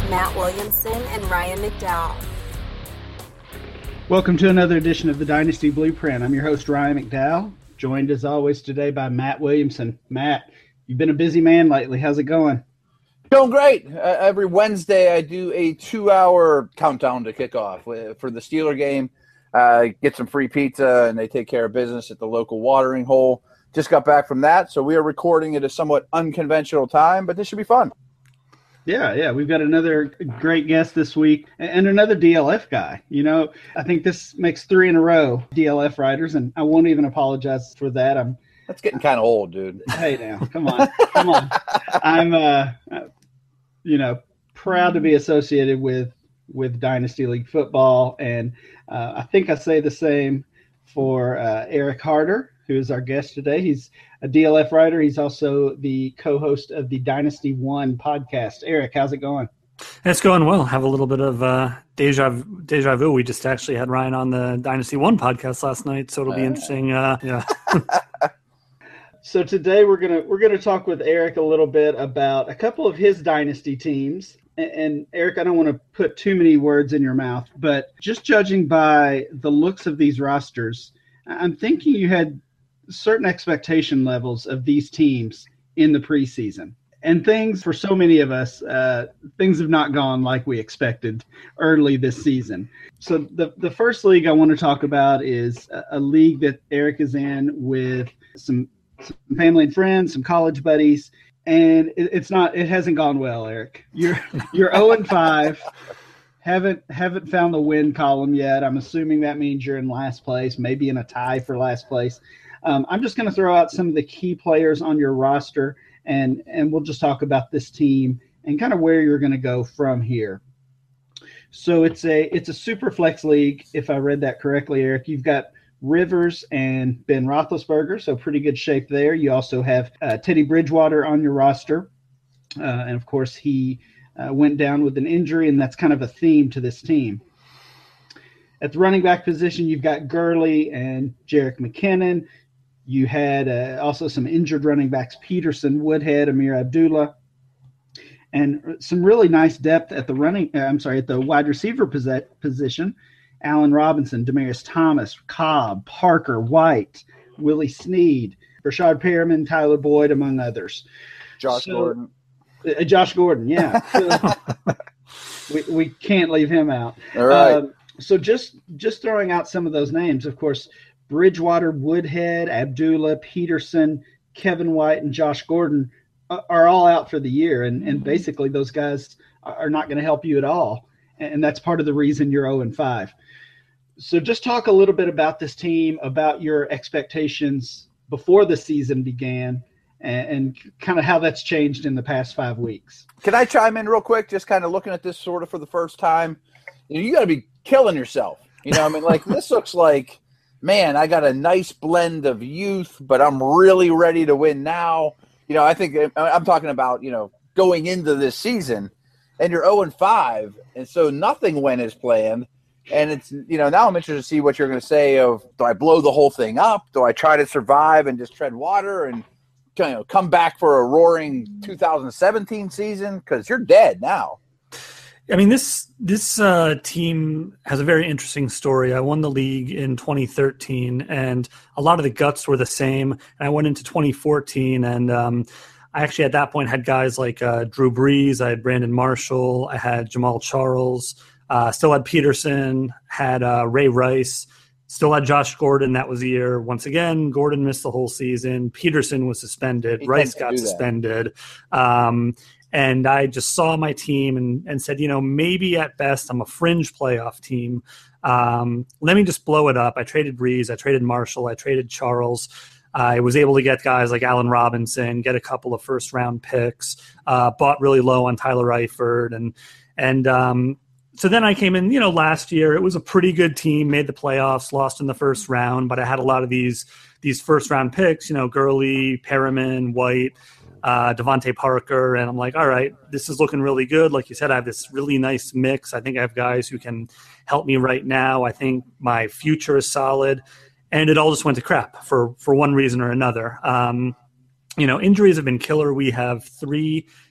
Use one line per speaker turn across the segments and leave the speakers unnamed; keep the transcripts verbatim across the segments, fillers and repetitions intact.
Matt Williamson and Ryan McDowell.
Welcome to another edition of the Dynasty Blueprint. I'm your host, Ryan McDowell, joined as always today by Matt Williamson. Matt, you've been a busy man lately. How's it going?
Going great. Uh, every Wednesday I do a two-hour countdown to kickoff for the Steeler game. Uh, get some free pizza, and they take care of business at the local watering hole. Just got back from that, so we are recording at a somewhat unconventional time, but this should be fun.
Yeah, yeah. We've got another great guest this week and another D L F guy. You know, I think this makes three in a row D L F writers, and I won't even apologize for that. I'm
That's getting kind of old, dude.
Hey, now, come on. Come on. I'm, uh, you know, proud to be associated with, with Dynasty League football, and uh, I think I say the same for uh, Eric Harder, who is our guest today. He's a D L F writer. He's also the co-host of the Dynasty One podcast. Eric, how's it going?
It's going well. Have a little bit of uh, deja, deja vu. We just actually had Ryan on the Dynasty One podcast last night, so it'll be uh, interesting. Uh, yeah.
So today we're gonna we're gonna talk with Eric a little bit about a couple of his Dynasty teams. And, and Eric, I don't want to put too many words in your mouth, but just judging by the looks of these rosters, I'm thinking you had certain expectation levels of these teams in the preseason. And things, for so many of us, uh, things have not gone like we expected early this season. So the, the first league I want to talk about is a, a league that Eric is in with some, some family and friends, some college buddies. And it, it's not, it hasn't gone well, Eric. You're, you're oh and five. Haven't haven't found the win column yet. I'm assuming that means you're in last place, maybe in a tie for last place. Um, I'm just going to throw out some of the key players on your roster, and and we'll just talk about this team and kind of where you're going to go from here. So it's a it's a super flex league, if I read that correctly, Eric. You've got Rivers and Ben Roethlisberger, so pretty good shape there. You also have uh, Teddy Bridgewater on your roster, uh, and of course he uh, went down with an injury, and that's kind of a theme to this team. At the running back position, you've got Gurley and Jerick McKinnon. You had uh, also some injured running backs, Peterson, Woodhead, Amir Abdullah, and some really nice depth at the running. Uh, I'm sorry, at the wide receiver posi- position. Allen Robinson, Demaryius Thomas, Cobb, Parker, White, Willie Snead, Rashad Perriman, Tyler Boyd, among others.
Josh
so,
Gordon.
Uh, Josh Gordon, yeah. So we we can't leave him out.
All right.
Um, so just just throwing out some of those names, of course. Bridgewater, Woodhead, Abdullah, Peterson, Kevin White, and Josh Gordon are all out for the year. And, and basically those guys are not going to help you at all. And that's part of the reason you're oh and five. So just talk a little bit about this team, about your expectations before the season began, and, and kind of how that's changed in the past five weeks.
Can I chime in real quick? Just kind of looking at this sort of for the first time. You know, you got to be killing yourself. You know, I mean, like this looks like, man, I got a nice blend of youth, but I'm really ready to win now. You know, I think I'm talking about, you know, going into this season, and you're oh and five, and so nothing went as planned. And it's, you know, now I'm interested to see what you're going to say of, do I blow the whole thing up? Do I try to survive and just tread water and, you know, come back for a roaring two thousand seventeen season? Because you're dead now.
I mean, this this uh, team has a very interesting story. I won the league in twenty thirteen, and a lot of the guts were the same. And I went into twenty fourteen, and um, I actually at that point had guys like uh, Drew Brees, I had Brandon Marshall, I had Jamal Charles, uh, still had Peterson, had uh, Ray Rice, still had Josh Gordon. That was the year. Once again, Gordon missed the whole season. Peterson was suspended.
He
Rice got suspended. Um, And I just saw my team and, and said, you know, maybe at best I'm a fringe playoff team. Um, let me just blow it up. I traded Brees. I traded Marshall. I traded Charles. I was able to get guys like Allen Robinson, get a couple of first-round picks, uh, bought really low on Tyler Eifert. And, and um, so then I came in, you know, last year. It was a pretty good team, made the playoffs, lost in the first round, but I had a lot of these these first-round picks, you know, Gurley, Perriman, White, uh, Devontae Parker, and I'm like, all right, this is looking really good. Like you said, I have this really nice mix. I think I have guys who can help me right now. I think my future is solid, and it all just went to crap for, for one reason or another. Um, you know, injuries have been killer. We have three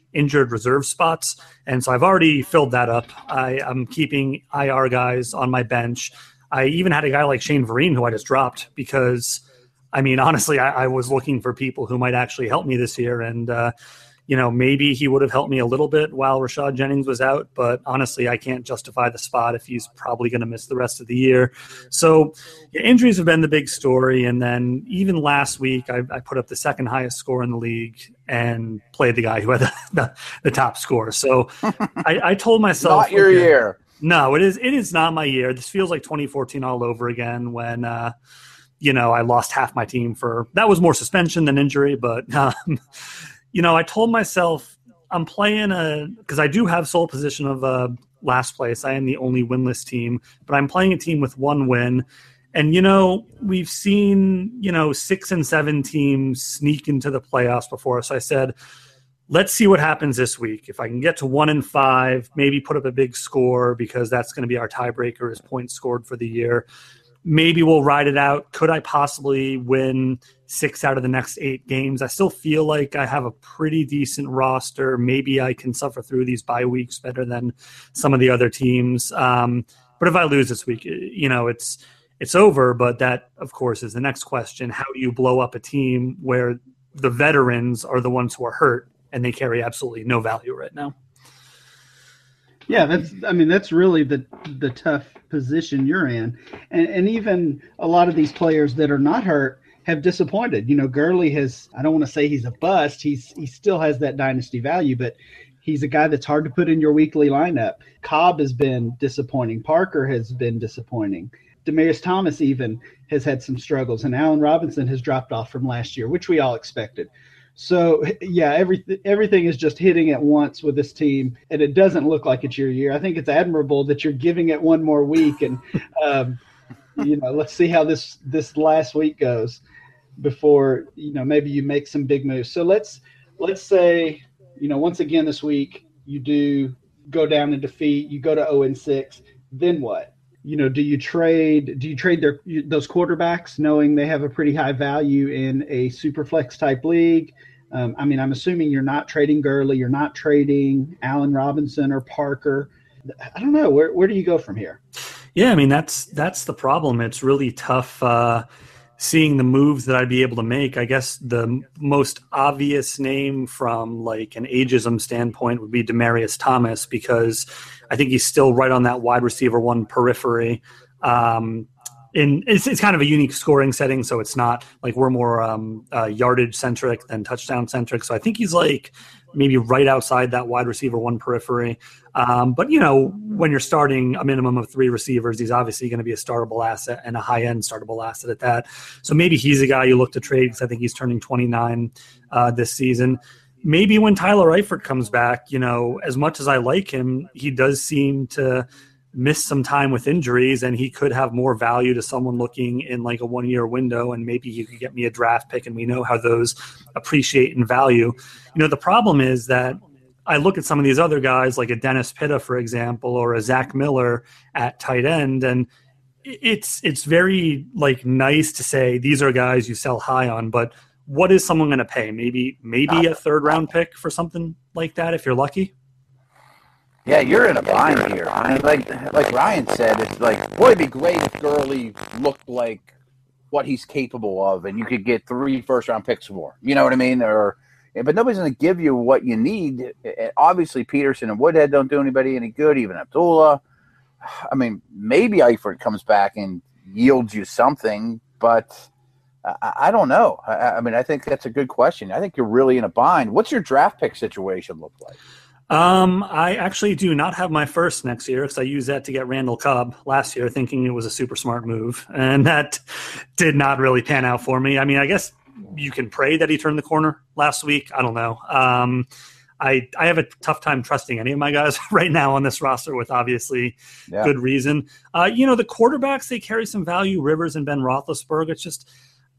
injured reserve spots. And so I've already filled that up. I, I'm keeping I R guys on my bench. I even had a guy like Shane Vereen who I just dropped because, I mean, honestly, I, I was looking for people who might actually help me this year. And, uh, you know, maybe he would have helped me a little bit while Rashad Jennings was out. But honestly, I can't justify the spot if he's probably going to miss the rest of the year. So yeah, injuries have been the big story. And then even last week, I, I put up the second highest score in the league and played the guy who had the, the, the top score. So I, I told myself,
not your
okay,
year.
No, it is. It is not my year. This feels like twenty fourteen all over again when, uh, you know, I lost half my team for – that was more suspension than injury. But, um, you know, I told myself I'm playing a – because I do have sole position of uh, last place. I am the only winless team. But I'm playing a team with one win. And, you know, we've seen, you know, six and seven teams sneak into the playoffs before. So I said – let's see what happens this week. If I can get to one and five, maybe put up a big score because that's going to be our tiebreaker is points scored for the year. Maybe we'll ride it out. Could I possibly win six out of the next eight games? I still feel like I have a pretty decent roster. Maybe I can suffer through these bye weeks better than some of the other teams. Um, but if I lose this week, you know, it's it's over. But that, of course, is the next question. How do you blow up a team where the veterans are the ones who are hurt? And they carry absolutely no value right now.
Yeah, that's. I mean, that's really the the tough position you're in, and and even a lot of these players that are not hurt have disappointed. You know, Gurley has. I don't want to say he's a bust. He's he still has that dynasty value, but he's a guy that's hard to put in your weekly lineup. Cobb has been disappointing. Parker has been disappointing. Demaryius Thomas even has had some struggles, and Allen Robinson has dropped off from last year, which we all expected. So, yeah, everything everything is just hitting at once with this team, and it doesn't look like it's your year. I think it's admirable that you're giving it one more week, and, um, you know, let's see how this, this last week goes before, you know, maybe you make some big moves. So let's let's say, you know, once again this week you do go down in defeat, you go to oh and six, then what? You know, do you trade? Do you trade their those quarterbacks, knowing they have a pretty high value in a super flex type league? Um, I mean, I'm assuming you're not trading Gurley, you're not trading Allen Robinson or Parker. I don't know. Where where do you go from here?
Yeah, I mean that's that's the problem. It's really tough uh, seeing the moves that I'd be able to make. I guess the most obvious name from like an ageism standpoint would be Demaryius Thomas, because I think he's still right on that wide receiver one periphery. Um, in it's, it's kind of a unique scoring setting, so it's not like we're more um, uh, yardage centric than touchdown centric. So I think he's like maybe right outside that wide receiver one periphery. Um, but, you know, when you're starting a minimum of three receivers, he's obviously going to be a startable asset and a high-end startable asset at that. So maybe he's a guy you look to trade because I think he's turning twenty-nine uh, this season. Maybe when Tyler Eifert comes back, you know, as much as I like him, he does seem to miss some time with injuries, and he could have more value to someone looking in like a one-year window, and maybe he could get me a draft pick, and we know how those appreciate in value. You know, the problem is that I look at some of these other guys like a Dennis Pitta, for example, or a Zach Miller at tight end, and it's it's very like nice to say these are guys you sell high on, but what is someone going to pay? Maybe maybe a third round pick for something like that if you're lucky.
Yeah, you're in a bind here. I mean, like like Ryan said, it's like, boy, it'd be great if Gurley looked like what he's capable of, and you could get three first round picks for him. You know what I mean? Or but nobody's going to give you what you need. Obviously, Peterson and Woodhead don't do anybody any good. Even Abdullah. I mean, maybe Eifert comes back and yields you something, but I, I don't know. I, I mean, I think that's a good question. I think you're really in a bind. What's your draft pick situation look like?
Um, I actually do not have my first next year because I used that to get Randall Cobb last year, thinking it was a super smart move, and that did not really pan out for me. I mean, I guess you can pray that he turned the corner last week. I don't know. Um, I I have a tough time trusting any of my guys right now on this roster with obviously yeah. good reason. Uh, you know, the quarterbacks, they carry some value, Rivers and Ben Roethlisberger. It's just,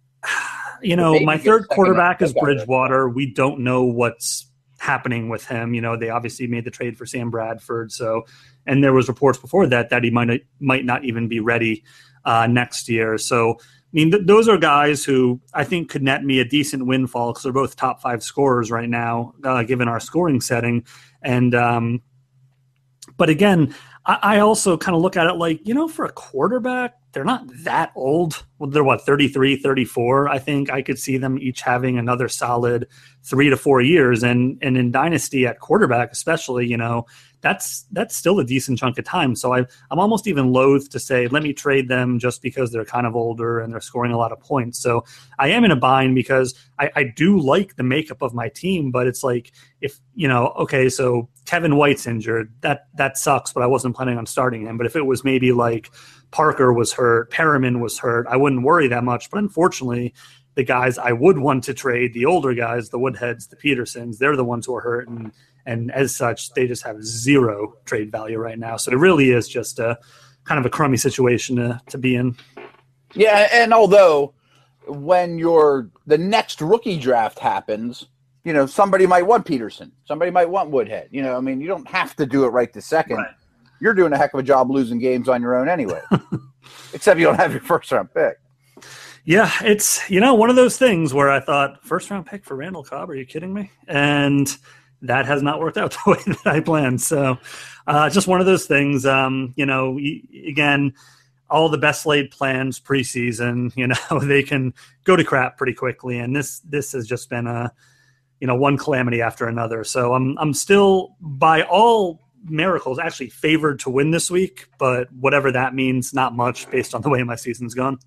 you know, my third quarterback is Bridgewater. We don't know what's happening with him. You know, they obviously made the trade for Sam Bradford. So, and there was reports before that that he might might not even be ready uh, next year. So mean, th- those are guys who I think could net me a decent windfall because they're both top five scorers right now, uh, given our scoring setting. And, um, but again, I, I also kind of look at it like, you know, for a quarterback, they're not that old. Well, they're what, thirty-three, thirty-four. I think I could see them each having another solid three to four years. And, and in Dynasty at quarterback, especially, you know, that's that's still a decent chunk of time. So I, I'm almost even loath to say, let me trade them just because they're kind of older and they're scoring a lot of points. So I am in a bind because I, I do like the makeup of my team, but it's like, if, you know, okay, so Kevin White's injured, that that sucks, but I wasn't planning on starting him. But if it was maybe like Parker was hurt, Perriman was hurt, I wouldn't worry that much. But unfortunately, the guys I would want to trade, the older guys, the Woodheads, the Petersons, they're the ones who are hurt. And, and as such, they just have zero trade value right now. So it really is just a kind of a crummy situation to, to be in.
Yeah, and although when your the next rookie draft happens, you know, somebody might want Peterson. Somebody might want Woodhead. You know, I mean, you don't have to do it right this second.
Right.
You're doing a heck of a job losing games on your own anyway, except you don't have your first-round pick.
Yeah, it's, you know, one of those things where I thought, first-round pick for Randall Cobb, are you kidding me? And that has not worked out the way that I planned. So uh, just one of those things, um, you know, again, all the best laid plans preseason, you know, they can go to crap pretty quickly. And this this has just been a, you know, one calamity after another. So I'm I'm still, by all miracles, actually favored to win this week. But whatever that means, not much based on the way my season's gone.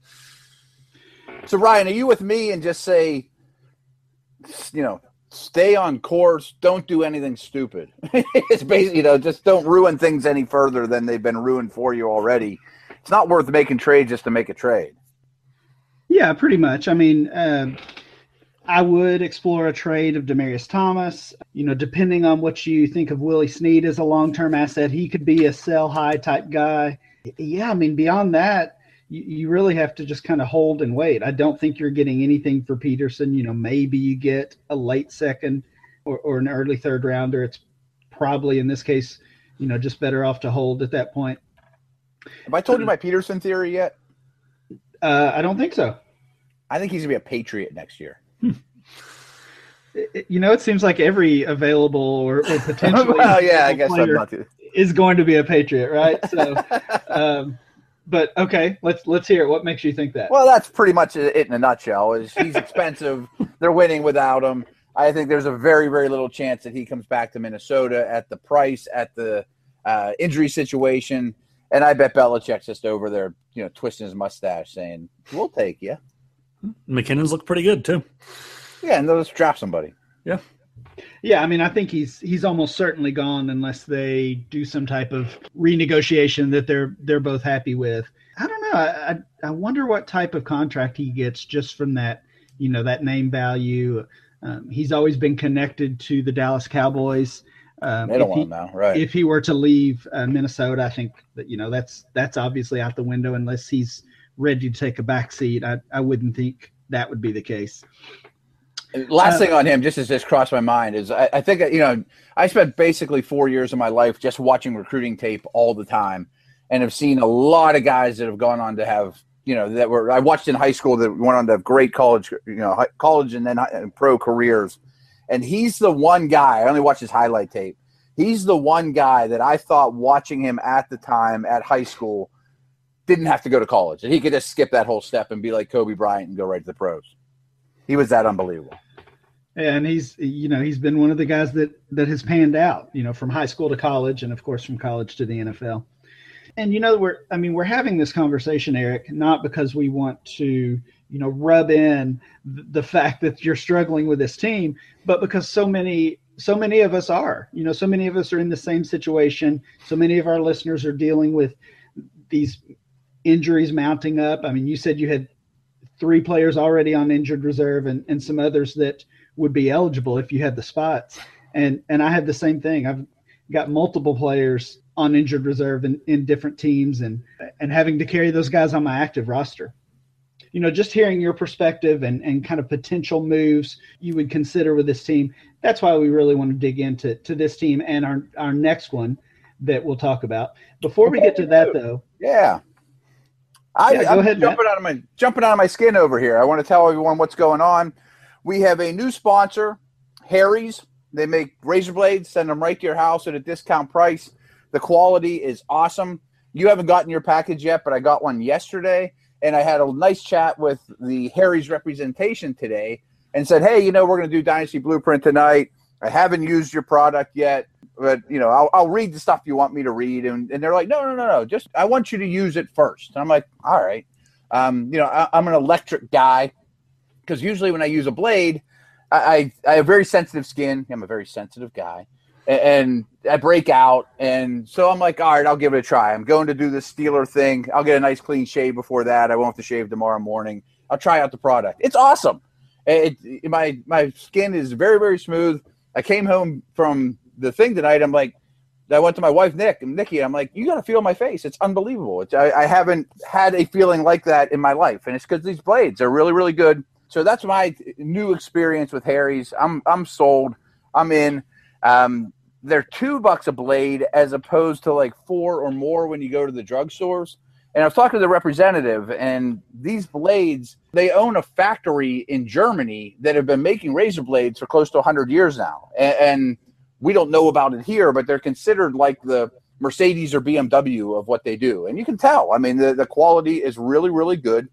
So, Ryan, are you with me and just say, you know, stay on course, don't do anything stupid? It's basically, you know, just don't ruin things any further than they've been ruined for you already. It's not worth making trades just to make a trade.
Yeah, pretty much. I mean, uh, I would explore a trade of Demaryius Thomas. You know, depending on what you think of Willie Snead as a long-term asset, he could be a sell-high type guy. Yeah, I mean, beyond that, you, you really have to just kind of hold and wait. I don't think you're getting anything for Peterson. You know, maybe you get a late second or, or an early third rounder. It's probably, in this case, you know, just better off to hold at that point.
Have I told you my Peterson theory yet?
Uh, I don't think so.
I think he's going to be a Patriot next year.
You know, it seems like every available or, or potentially
well, yeah, I guess I'm not too.
is going to be a Patriot, right? So, um, but okay, let's let's hear it. What makes you think that?
Well, that's pretty much it in a nutshell. Is he's expensive? They're winning without him. I think there's a very very little chance that he comes back to Minnesota at the price, at the uh, injury situation, and I bet Belichick's just over there, you know, twisting his mustache, saying, "We'll take you."
McKinnon's look pretty good too.
Yeah, and they'll just draft somebody.
Yeah.
Yeah, I mean, I think he's he's almost certainly gone unless they do some type of renegotiation that they're they're both happy with. I don't know. I I wonder what type of contract he gets just from that, you know, that name value. Um, he's always been connected to the Dallas Cowboys. Um,
they don't
if
want
he,
him now, right?
If he were to leave uh, Minnesota, I think that, you know, that's that's obviously out the window unless he's ready to take a back seat. I, I wouldn't think that would be the case.
Last
uh,
thing on him, just as this crossed my mind, is I, I think, you know, I spent basically four years of my life just watching recruiting tape all the time and have seen a lot of guys that have gone on to have, you know, that were, I watched in high school that went on to have great college, you know, high, college and then and pro careers. And he's the one guy, I only watched his highlight tape. He's the one guy that I thought watching him at the time at high school didn't have to go to college. And he could just skip that whole step and be like Kobe Bryant and go right to the pros. He was that unbelievable.
And he's, you know, he's been one of the guys that, that has panned out, you know, from high school to college and, of course, from college to the N F L. And, you know, we're, I mean, we're having this conversation, Eric, not because we want to, you know, rub in the fact that you're struggling with this team, but because so many, so many of us are, you know, so many of us are in the same situation. So many of our listeners are dealing with these injuries mounting up. I mean, you said you had three players already on injured reserve and, and some others that would be eligible if you had the spots. And and I have the same thing. I've got multiple players on injured reserve in, in different teams and and having to carry those guys on my active roster. You know, just hearing your perspective and, and kind of potential moves you would consider with this team, that's why we really want to dig into to this team and our, our next one that we'll talk about. Before we get to that, though,
yeah, I,
Yeah, go
I'm
ahead, Matt.
jumping out of my jumping out of my skin over here. I want to tell everyone what's going on. We have a new sponsor, Harry's. They make razor blades, send them right to your house at a discount price. The quality is awesome. You haven't gotten your package yet, but I got one yesterday, and I had a nice chat with the Harry's representation today and said, hey, you know, we're going to do Dynasty Blueprint tonight. I haven't used your product yet, but, you know, I'll, I'll read the stuff you want me to read. And, and they're like, no, no, no, no, just I want you to use it first. And I'm like, all right. Um, you know, I, I'm an electric guy because usually when I use a blade, I, I, I have very sensitive skin. I'm a very sensitive guy. And I break out, and so I'm like, all right, I'll give it a try. I'm going to do this Steeler thing. I'll get a nice clean shave before that. I won't have to shave tomorrow morning. I'll try out the product. It's awesome. It, it, my my skin is very, very smooth. I came home from the thing tonight. I'm like, I went to my wife, Nick, and Nikki. I'm like, you got to feel my face. It's unbelievable. It's, I, I haven't had a feeling like that in my life, and it's because these blades are really, really good. So that's my new experience with Harry's. I'm I'm sold. I'm in. Um, they're two bucks a blade as opposed to like four or more when you go to the drugstores. And I was talking to the representative, and these blades, they own a factory in Germany that have been making razor blades for close to one hundred years now. And, and we don't know about it here, but they're considered like the Mercedes or B M W of what they do. And you can tell. I mean, the, the quality is really, really good.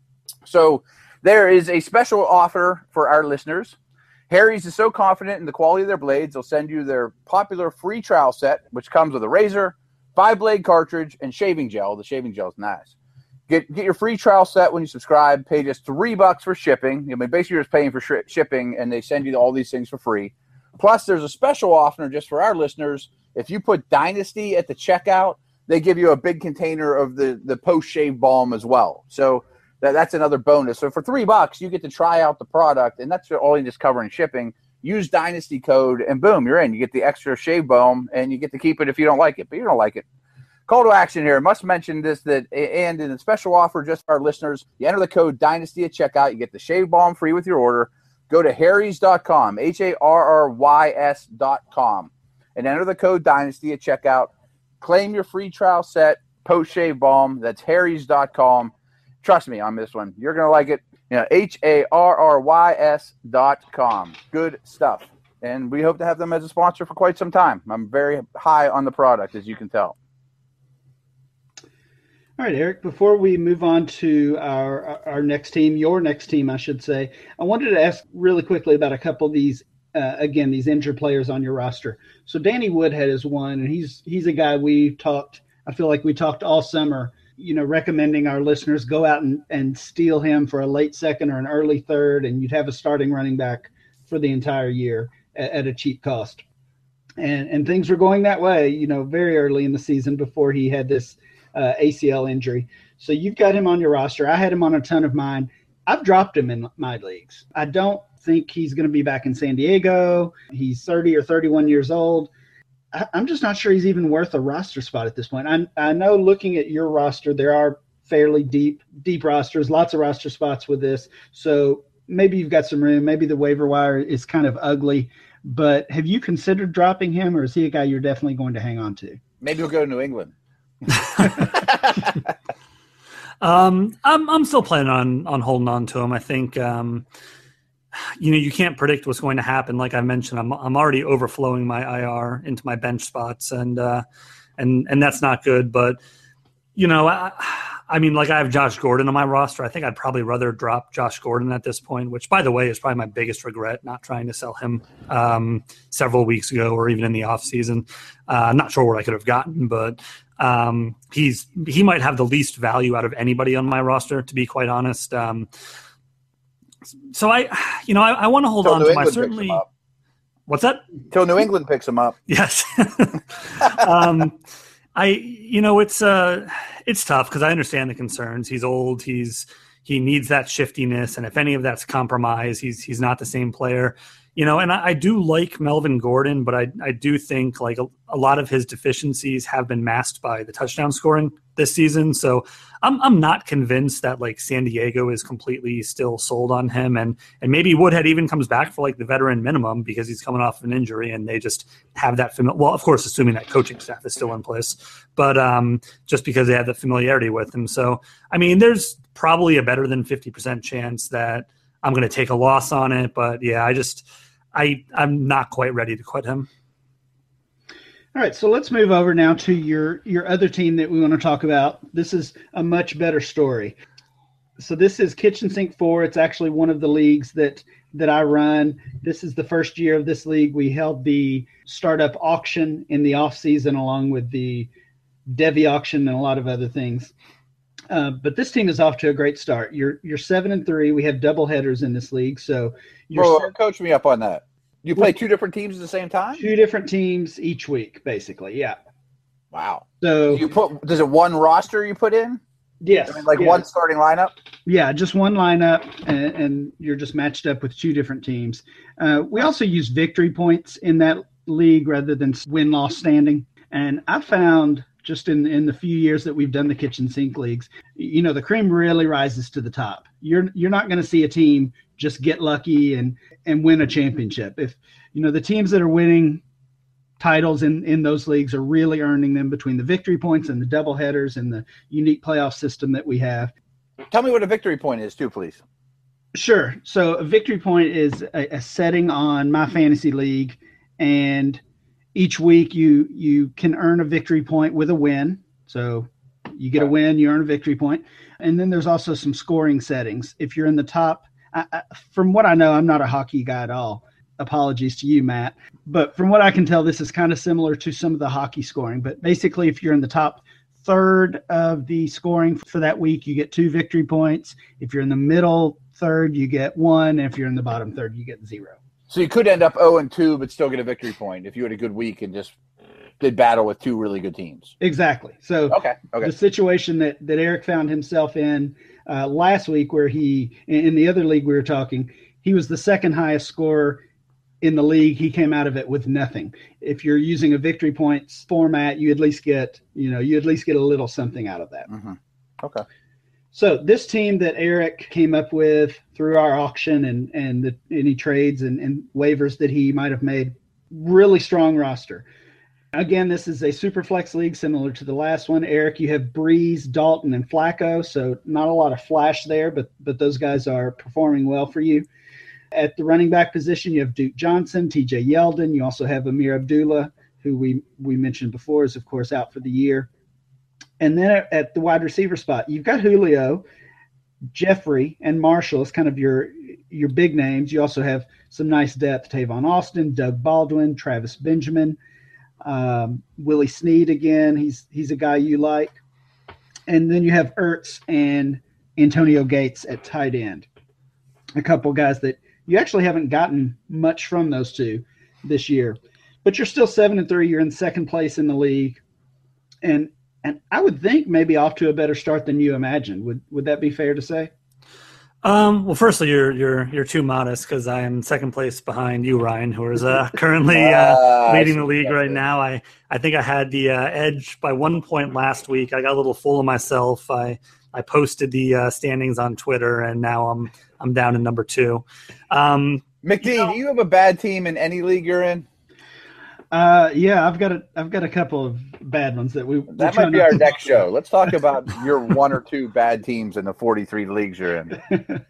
So there is a special offer for our listeners. Harry's is so confident in the quality of their blades, they'll send you their popular free trial set, which comes with a razor, five-blade cartridge, and shaving gel. The shaving gel is nice. Get get your free trial set when you subscribe. Pay just three bucks for shipping. I mean, basically, you're just paying for sh- shipping, and they send you all these things for free. Plus, there's a special offer just for our listeners. If you put Dynasty at the checkout, they give you a big container of the, the post-shave balm as well. So That, that's another bonus. So for three bucks, you get to try out the product, and that's all you just covering shipping. Use Dynasty code, and boom, you're in. You get the extra shave balm, and you get to keep it if you don't like it, but you don't like it. Call to action here. I must mention this, that and in a special offer just for our listeners, you enter the code Dynasty at checkout. You get the shave balm free with your order. Go to harrys dot com, H A R R Y S dot com, and enter the code Dynasty at checkout. Claim your free trial set, post-shave balm. That's harrys dot com. Trust me on this one. You're going to like it. You know, H A R R Y S dot com. Good stuff. And we hope to have them as a sponsor for quite some time. I'm very high on the product, as you can tell.
All right, Eric, before we move on to our our next team, your next team, I should say, I wanted to ask really quickly about a couple of these, uh, again, these injured players on your roster. So Danny Woodhead is one, and he's he's a guy we talked, I feel like we talked all summer, you know, recommending our listeners go out and, and steal him for a late second or an early third, and you'd have a starting running back for the entire year at, at a cheap cost. And and things were going that way, you know, very early in the season before he had this uh, A C L injury. So you've got him on your roster. I had him on a ton of mine. I've dropped him in my leagues. I don't think he's going to be back in San Diego. He's thirty or thirty-one years old. I'm just not sure he's even worth a roster spot at this point. I, I know looking at your roster, there are fairly deep, deep rosters, lots of roster spots with this. So maybe you've got some room. Maybe the waiver wire is kind of ugly. But have you considered dropping him, or is he a guy you're definitely going to hang on to?
Maybe he'll go to New England.
um, I'm I'm still planning on on holding on to him. I think um, you know, you can't predict what's going to happen. Like I mentioned, I'm I'm already overflowing my I R into my bench spots, and uh, and and that's not good. But you know, I, I mean, like I have Josh Gordon on my roster. I think I'd probably rather drop Josh Gordon at this point, which, by the way, is probably my biggest regret, not trying to sell him um, several weeks ago or even in the offseason. Uh, I'm not sure what I could have gotten, but um, he's he might have the least value out of anybody on my roster, to be quite honest. Um, so I, you know, I, I want to hold
Till
on
New
to
England
my certainly. What's that?
Till New England picks him up.
Yes. um, I, you know, it's uh, it's tough because I understand the concerns. He's old. He's he needs that shiftiness, and if any of that's compromised, he's he's not the same player. you know, and I, I do like Melvin Gordon, but I, I do think like a, a lot of his deficiencies have been masked by the touchdown scoring this season. So I'm I'm not convinced that like San Diego is completely still sold on him, and and maybe Woodhead even comes back for like the veteran minimum because he's coming off an injury, and they just have that fami- well, of course, assuming that coaching staff is still in place, but um, just because they have the familiarity with him. So I mean, there's probably a better than fifty percent chance that I'm going to take a loss on it, but yeah, I just I I'm not quite ready to quit him.
All right, so let's move over now to your your other team that we want to talk about. This is a much better story. So this is Kitchen Sink four. It's actually one of the leagues that that I run. This is the first year of this league. We held the startup auction in the off season along with the Devy auction and a lot of other things. Uh, but this team is off to a great start. You're you're seven and three. We have double headers in this league, so you're
Bro,
seven,
coach me up on that. You play two different teams at the same time?
two different teams each week, basically. Yeah.
Wow.
So
You put does it one roster you put in?
yes,
I mean, like
yeah.
one starting lineup?
Yeah, just one lineup, and, and you're just matched up with two different teams. Uh, we also use victory points in that league rather than win-loss standing. And I found just in, in the few years that we've done the kitchen sink leagues, you know, the cream really rises to the top. You're you're not going to see a team just get lucky and, and win a championship. If, you know, the teams that are winning titles in, in those leagues are really earning them between the victory points and the double headers and the unique playoff system that we have.
Tell me what a victory point is too, please.
Sure. So a victory point is a, a setting on My Fantasy League, and each week you you can earn a victory point with a win. So you get a win, you earn a victory point. And then there's also some scoring settings. If you're in the top, I, I, from what I know, I'm not a hockey guy at all. Apologies to you, Matt. But from what I can tell, this is kind of similar to some of the hockey scoring. But basically, if you're in the top third of the scoring for that week, you get two victory points. If you're in the middle third, you get one. And if you're in the bottom third, you get zero.
So you could end up oh and two, but still get a victory point if you had a good week and just did battle with two really good teams.
Exactly. So
Okay. Okay.
the situation that, that Eric found himself in uh, last week, where he, in the other league we were talking, he was the second highest scorer in the league. He came out of it with nothing. If you're using a victory points format, you at least get, you know, you at least get a little something out of that.
Mm-hmm. Okay.
So this team that Eric came up with through our auction and, and the, any trades and, and waivers that he might have made, really strong roster. Again, this is a super flex league similar to the last one. Eric, you have Breeze, Dalton, and Flacco. So not a lot of flash there, but but those guys are performing well for you. At the running back position, you have Duke Johnson, T J Yeldon. You also have Amir Abdullah, who we, we mentioned before is, of course, out for the year. And then at, at the wide receiver spot, you've got Julio, Jeffrey, and Marshall as kind of your your big names. You also have some nice depth: Tavon Austin, Doug Baldwin, Travis Benjamin, um, Willie Snead again. He's he's a guy you like. And then you have Ertz and Antonio Gates at tight end. A couple guys that you actually haven't gotten much from those two this year, but you're still seven and three. You're in second place in the league, and and I would think maybe off to a better start than you imagined. Would would that be fair to say?
Um, well, firstly, you're you're you're too modest because I am second place behind you, Ryan, who is uh, currently uh,
Ah, I
leading
see
the league
that
right
there.
now. I I think I had the uh, edge by one point last week. I got a little full of myself. I I posted the uh, standings on Twitter, and now I'm I'm down in number two. Um,
McD,
You know-
do you have a bad team in any league you're in?
Uh, yeah, I've got a I've got a couple of bad ones that we we're
That
trying
might be
not
our
to-
next show. Let's talk about your one or two bad teams in the forty-three leagues you're in.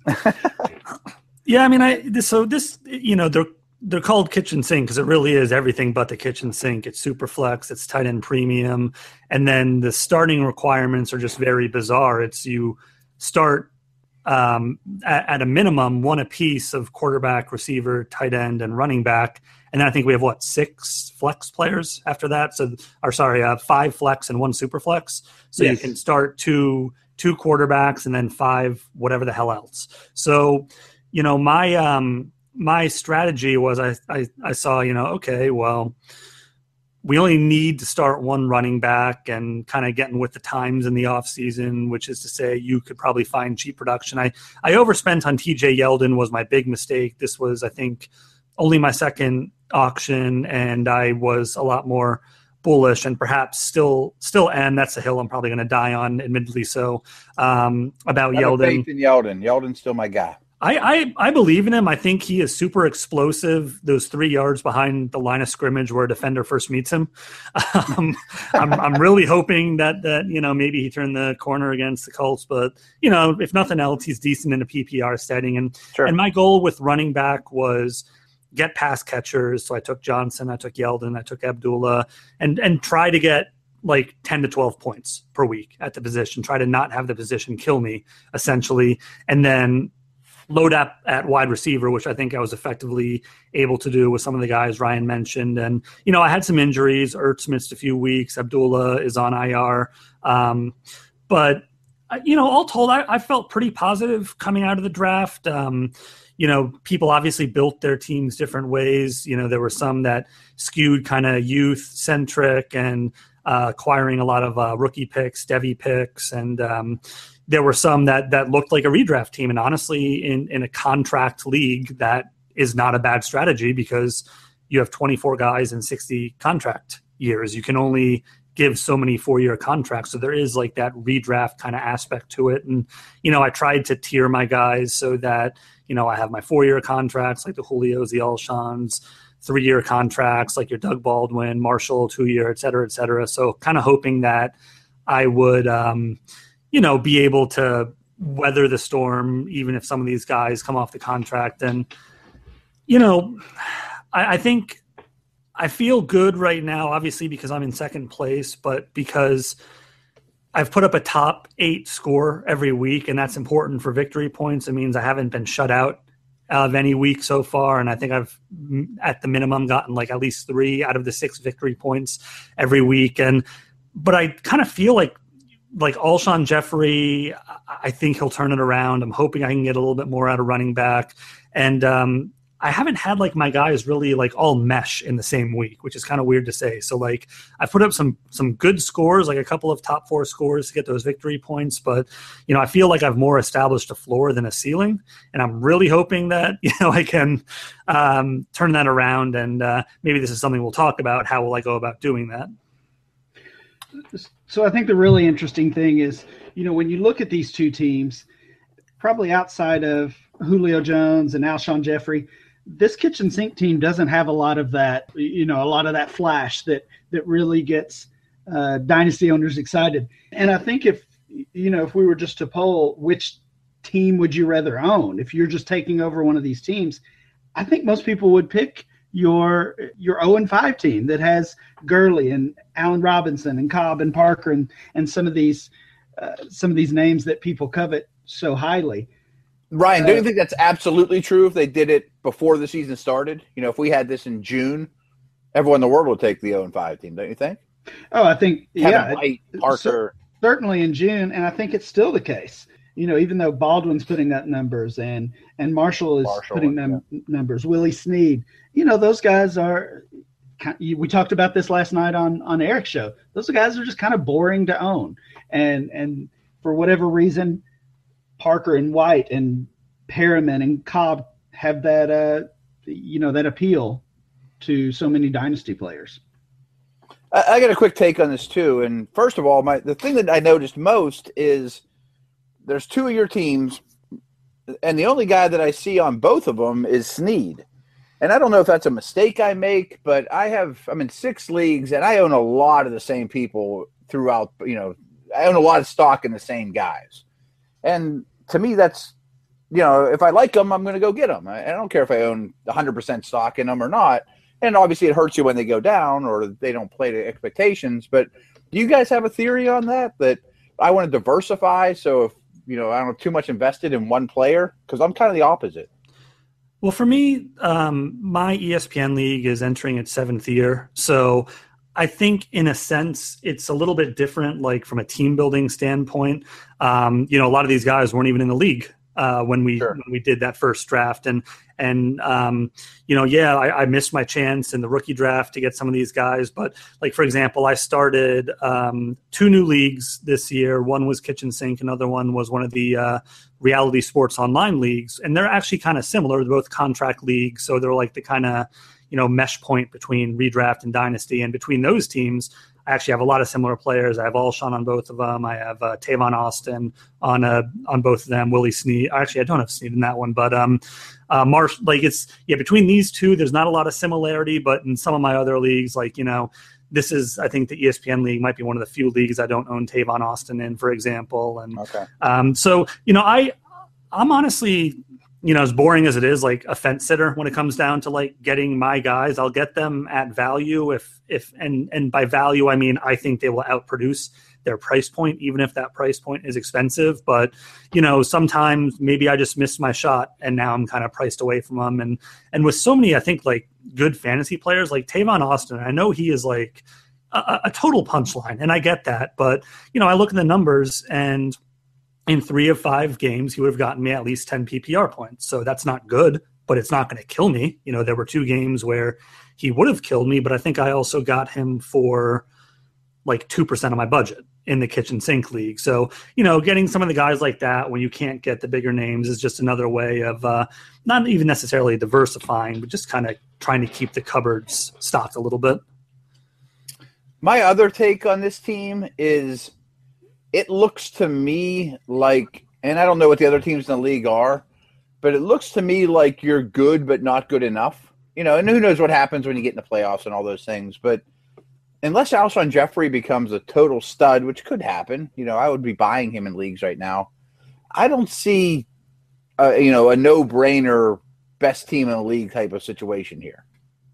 Yeah, I mean, I this, so this you know they're they're called kitchen sink because it really is everything but the kitchen sink. It's super flex, it's tight end premium, and then the starting requirements are just very bizarre. It's you start um, at, at a minimum one apiece of quarterback, receiver, tight end, and running back, and then I think we have what six flex players after that. So, or sorry, uh, five flex and one super flex. So
Yes.
you can start two two quarterbacks and then five whatever the hell else. So. You know, my um, my strategy was I, I, I saw, you know, okay, well, we only need to start one running back and kind of getting with the times in the offseason, which is to say you could probably find cheap production. I, I overspent on T J Yeldon was my big mistake. This was, I think, only my second auction, and I was a lot more bullish and perhaps still still and that's a hill I'm probably going to die on, admittedly so, um, about
I have
Yeldon.
faith in Yeldon. Yeldon's still my guy.
I, I, I believe in him. I think he is super explosive. Those three yards behind the line of scrimmage where a defender first meets him. Um, I'm I'm really hoping that that you know maybe he turned the corner against the Colts, but you know if nothing else, he's decent in a P P R setting. And
Sure.
and my goal with running back was get pass catchers. So I took Johnson, I took Yeldon, I took Abdullah, and and try to get like ten to twelve points per week at the position. Try to not have the position kill me essentially, and then load up at wide receiver, which I think I was effectively able to do with some of the guys Ryan mentioned. And, you know, I had some injuries. Ertz missed a few weeks. Abdullah is on I R. Um, but, you know, all told, I, I felt pretty positive coming out of the draft. Um, you know, people obviously built their teams different ways. You know, there were some that skewed kind of youth-centric and uh, acquiring a lot of uh, rookie picks, Devy picks, and um there were some that that looked like a redraft team. And honestly, in, in a contract league, that is not a bad strategy because you have twenty-four guys in sixty contract years. You can only give so many four-year contracts. So there is like that redraft kind of aspect to it. And, you know, I tried to tier my guys so that, you know, I have my four-year contracts like the Julios, the Alshons, three-year contracts like your Doug Baldwin, Marshall, two-year, et cetera, et cetera. So kind of hoping that I would um, – you know, be able to weather the storm, even if some of these guys come off the contract. And, you know, I, I think I feel good right now, obviously, because I'm in second place, but because I've put up a top eight score every week, and that's important for victory points. It means I haven't been shut out of any week so far. And I think I've, at the minimum, gotten like at least three out of the six victory points every week. And, but I kind of feel like, like Alshon Jeffrey, I think he'll turn it around. I'm hoping I can get a little bit more out of running back. And um, I haven't had like my guys really like all mesh in the same week, which is kind of weird to say. So like I put up some some good scores, like a couple of top four scores to get those victory points. But, you know, I feel like I've more established a floor than a ceiling. And I'm really hoping that, you know, I can um, turn that around. And uh, maybe this is something we'll talk about. How will I go about doing that?
So I think the really interesting thing is, you know, when you look at these two teams, probably outside of Julio Jones and Alshon Jeffrey, this kitchen sink team doesn't have a lot of that, you know, a lot of that flash that that really gets uh, dynasty owners excited. And I think if, you know, if we were just to poll which team would you rather own, if you're just taking over one of these teams, I think most people would pick your your oh and five team that has Gurley and Allen Robinson and Cobb and Parker and and some of these uh, some of these names that people covet so highly.
Ryan,
uh,
don't you think that's absolutely true if they did it before the season started? You know, if we had this in June, everyone in the world would take the oh and five team, don't you think?
Oh, I think
Kevin
yeah,
White, Parker.
cer- certainly in June, and I think it's still the case. You know, even though Baldwin's putting up numbers and and Marshall is
Marshall,
putting them yeah. numbers, Willie Snead, you know, those guys are. We talked about this last night on on Eric's show. Those guys are just kind of boring to own, and and for whatever reason, Parker and White and Perriman and Cobb have that uh you know that appeal to so many dynasty players.
I, I got a quick take on this too. And first of all, my the thing that I noticed most is there's two of your teams, and the only guy that I see on both of them is Snead. And I don't know if that's a mistake I make, but I have I'm in six leagues, and I own a lot of the same people throughout. You know, I own a lot of stock in the same guys, and to me, that's you know, if I like them, I'm going to go get them. I, I don't care if I own one hundred percent stock in them or not. And obviously, it hurts you when they go down or they don't play to expectations. But do you guys have a theory on that? That I want to diversify, so if you know I don't have too much invested in one player, because I'm kind of the opposite.
Well, for me, um, my E S P N league is entering its seventh year. So I think in a sense, it's a little bit different, like from a team building standpoint. Um, you know, a lot of these guys weren't even in the league uh, when we
Sure.
when we did that first draft. And and um, you know, yeah, I, I missed my chance in the rookie draft to get some of these guys. But like for example, I started um, two new leagues this year. One was Kitchen Sink, another one was one of the uh, Reality Sports Online leagues, and they're actually kind of similar. They're both contract leagues, so they're like the kind of you know mesh point between redraft and dynasty. And between those teams, I actually have a lot of similar players. I have Alshon on both of them. I have uh, Tavon Austin on uh, on both of them. Willie Snead. Actually, I don't have Snead in that one, but um, uh, Marsh. Like it's yeah, between these two, there's not a lot of similarity. But in some of my other leagues, like you know, this is I think the E S P N league might be one of the few leagues I don't own Tavon Austin in, for example. And
Okay.
um, so you know, I I'm honestly. You know, as boring as it is, like a fence sitter when it comes down to like getting my guys, I'll get them at value if, if, and, and by value, I mean, I think they will outproduce their price point, even if that price point is expensive. But, you know, sometimes maybe I just missed my shot and now I'm kind of priced away from them. And, and with so many, I think like good fantasy players like Tavon Austin, I know he is like a, a total punchline and I get that, but you know, I look at the numbers and in three of five games, he would have gotten me at least ten P P R points. So that's not good, but it's not going to kill me. You know, there were two games where he would have killed me, but I think I also got him for like two percent of my budget in the Kitchen Sink League. So, you know, getting some of the guys like that when you can't get the bigger names is just another way of uh, not even necessarily diversifying, but just kind of trying to keep the cupboards stocked a little bit.
My other take on this team is it looks to me like, and I don't know what the other teams in the league are, but it looks to me like you're good but not good enough. You know, and who knows what happens when you get in the playoffs and all those things. But unless Alshon Jeffrey becomes a total stud, which could happen, you know, I would be buying him in leagues right now. I don't see, uh, you know, a no-brainer best team in the league type of situation here.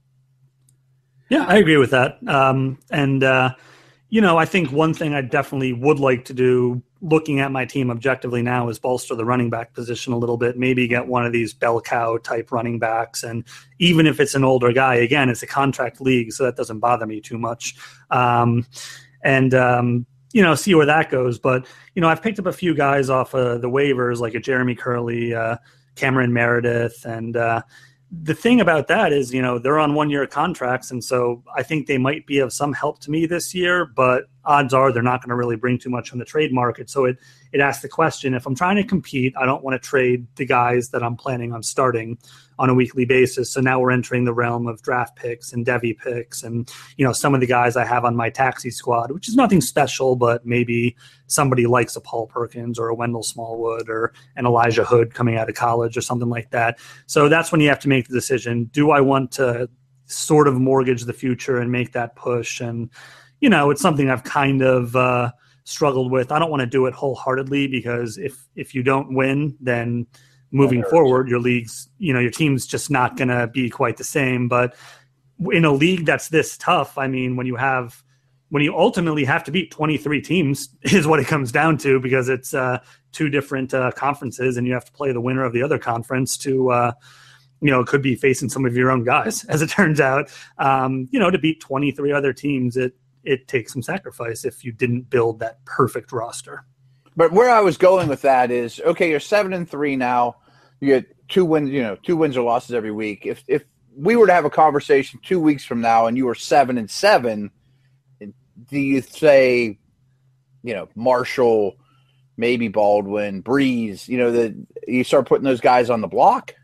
Yeah, I agree with that. Um, and, uh, you know, I think one thing I definitely would like to do, looking at my team objectively now, is bolster the running back position a little bit, maybe get one of these bell cow type running backs. And even if it's an older guy, again, it's a contract league, so that doesn't bother me too much. Um, and, um, you know, see where that goes. But, you know, I've picked up a few guys off of the waivers, like a Jeremy Curley, uh, Cameron Meredith, and uh, the thing about that is, you know, they're on one-year contracts, and so I think they might be of some help to me this year, but odds are they're not going to really bring too much on the trade market. So it it asks the question, if I'm trying to compete, I don't want to trade the guys that I'm planning on starting on a weekly basis. So now we're entering the realm of draft picks and Devy picks and, you know, some of the guys I have on my taxi squad, which is nothing special, but maybe somebody likes a Paul Perkins or a Wendell Smallwood or an Elijah Hood coming out of college or something like that. So that's when you have to make the decision. Do I want to sort of mortgage the future and make that push? And, you know, it's something I've kind of uh, struggled with. I don't want to do it wholeheartedly because if if you don't win, then moving forward, your league's, you know, your team's just not going to be quite the same. But in a league that's this tough, I mean, when you have, when you ultimately have to beat twenty-three teams is what it comes down to, because it's uh, two different uh, conferences and you have to play the winner of the other conference to, uh, you know, it could be facing some of your own guys, as it turns out. Um, you know, to beat twenty-three other teams, it it takes some sacrifice if you didn't build that perfect roster.
But where I was going with that is, okay, you're seven and three now. You get two wins, you know, two wins or losses every week. If if we were to have a conversation two weeks from now and you were seven and seven, do you say, you know, Marshall, maybe Baldwin, Breeze, you know, that you start putting those guys on the block?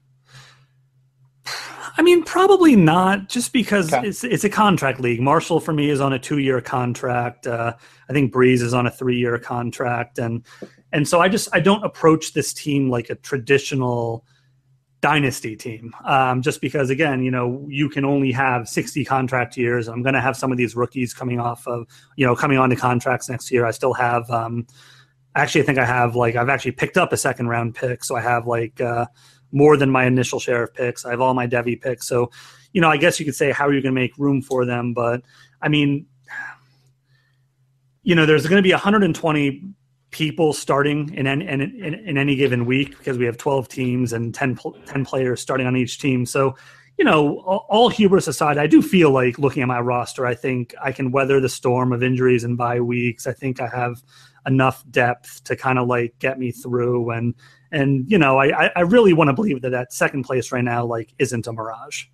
I mean, probably not, just because
okay.
it's it's a contract league. Marshall, for me, is on a two-year contract. Uh, I think Breeze is on a three-year contract. And and so I just I don't approach this team like a traditional dynasty team, um, just because, again, you know, you can only have sixty contract years. I'm going to have some of these rookies coming off of, you know, coming on to contracts next year. I still have um, – actually, I think I have, like, I've actually picked up a second-round pick. So I have, like uh, – more than my initial share of picks. I have all my Devy picks. So, you know, I guess you could say, how are you going to make room for them? But, I mean, you know, there's going to be one hundred twenty people starting in any, in, in, in any given week because we have twelve teams and ten, ten players starting on each team. So, you know, all, all hubris aside, I do feel like looking at my roster, I think I can weather the storm of injuries and bye weeks. I think I have enough depth to kind of like get me through. And, and you know, I, I really want to believe that that second place right now, like, isn't a mirage.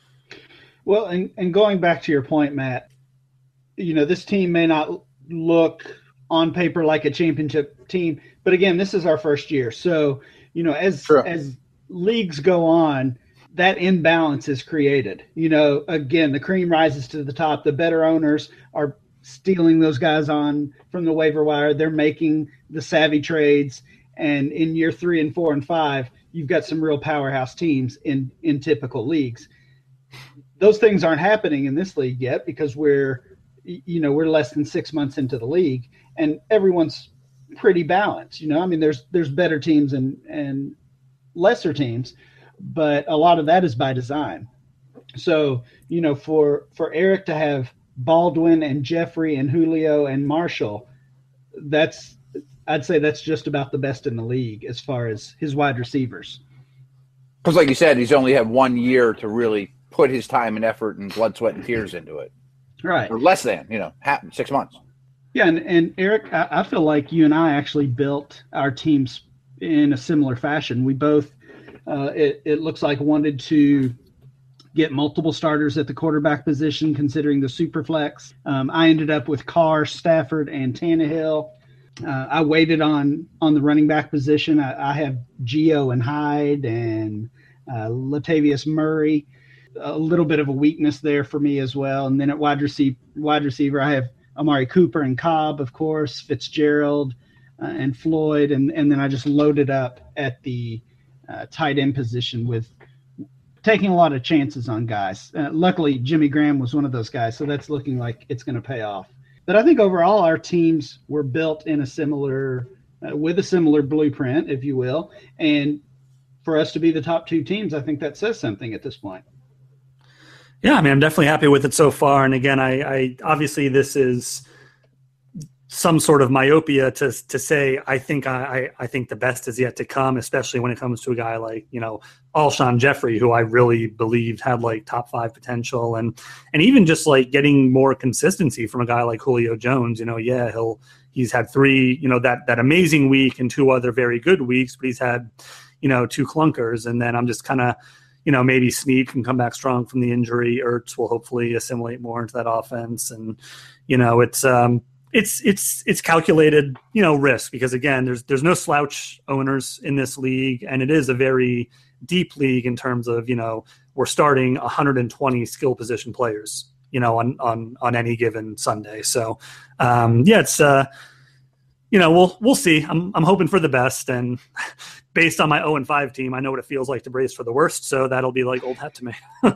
Well, and, and going back to your point, Matt, you know, this team may not look on paper like a championship team, but again, this is our first year. So, you know, as
True.
as leagues go on, that imbalance is created. You know, again, the cream rises to the top. The better owners are stealing those guys on from the waiver wire. They're making the savvy trades. And in year three and four and five, you've got some real powerhouse teams in, in typical leagues. Those things aren't happening in this league yet because we're, you know, we're less than six months into the league and everyone's pretty balanced. You know, I mean, there's, there's better teams and, and lesser teams, but a lot of that is by design. So, you know, for, for Eric to have Baldwin and Jeffrey and Julio and Marshall, that's, I'd say that's just about the best in the league as far as his wide receivers.
Because like you said, he's only had one year to really put his time and effort and blood, sweat, and tears into it.
Right.
Or less than, you know, half, six months.
Yeah, and, and Eric, I, I feel like you and I actually built our teams in a similar fashion. We both, uh, it, it looks like, wanted to get multiple starters at the quarterback position, considering the super flex. Um, I ended up with Carr, Stafford, and Tannehill. Uh, I waited on on the running back position. I, I have Gio and Hyde and uh, Latavius Murray. A little bit of a weakness there for me as well. And then at wide receiver, wide receiver, I have Amari Cooper and Cobb, of course, Fitzgerald uh, and Floyd, and and then I just loaded up at the uh, tight end position with taking a lot of chances on guys. Uh, luckily, Jimmy Graham was one of those guys, so that's looking like it's going to pay off. But I think overall our teams were built in a similar, uh, with a similar blueprint, if you will. And for us to be the top two teams, I think that says something at this point.
Yeah, I mean, I'm definitely happy with it so far. And again, I, I obviously this is some sort of myopia to to say I think I, I think the best is yet to come, especially when it comes to a guy like, you know, Alshon Jeffrey, who I really believed had like top five potential, and and even just like getting more consistency from a guy like Julio Jones. You know, yeah, he'll he's had three, you know, that that amazing week and two other very good weeks, but he's had, you know, two clunkers, and then I'm just kind of, you know, maybe Snead can come back strong from the injury. Ertz will hopefully assimilate more into that offense. And, you know, it's um, it's it's it's calculated, you know, risk because, again, there's there's no slouch owners in this league. And it is a very deep league in terms of, you know, we're starting one hundred twenty skill position players, you know, on on, on any given Sunday. So, um, yeah, it's uh, you know, we'll we'll see. I'm I'm hoping for the best, and based on my oh and five team, I know what it feels like to brace for the worst. So that'll be like old hat to me.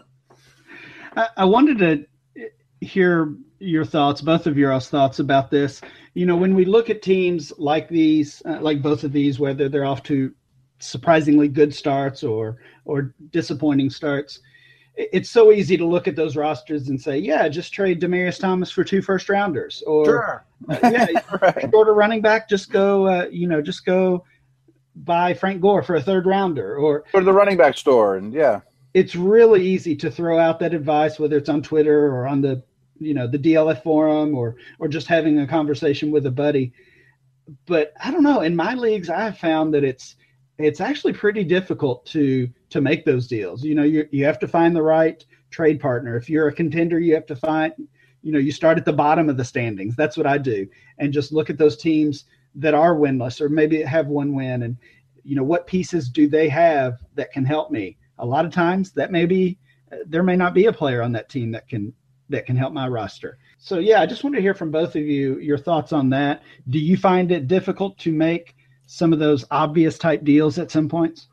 I, I wanted to hear your thoughts, both of your thoughts about this. You know, when we look at teams like these, uh, like both of these, whether they're off to surprisingly good starts or or disappointing starts, it's so easy to look at those rosters and say, yeah, just trade Demaryius Thomas for two first rounders, or
sure.
uh, yeah,
right.
short a running back, just go, uh, you know, just go buy Frank Gore for a third rounder, or
go to the running back store. And yeah,
it's really easy to throw out that advice, whether it's on Twitter or on the, you know, the D L F forum, or, or just having a conversation with a buddy. But I don't know, in my leagues, I have found that it's, it's actually pretty difficult to, to make those deals. You know, you you have to find the right trade partner. If you're a contender, you have to find, you know, you start at the bottom of the standings. That's what I do. And just look at those teams that are winless or maybe have one win, and, you know, what pieces do they have that can help me? A lot of times that may be, there may not be a player on that team that can, that can help my roster. So yeah, I just want to hear from both of you, your thoughts on that. Do you find it difficult to make some of those obvious type deals at some points?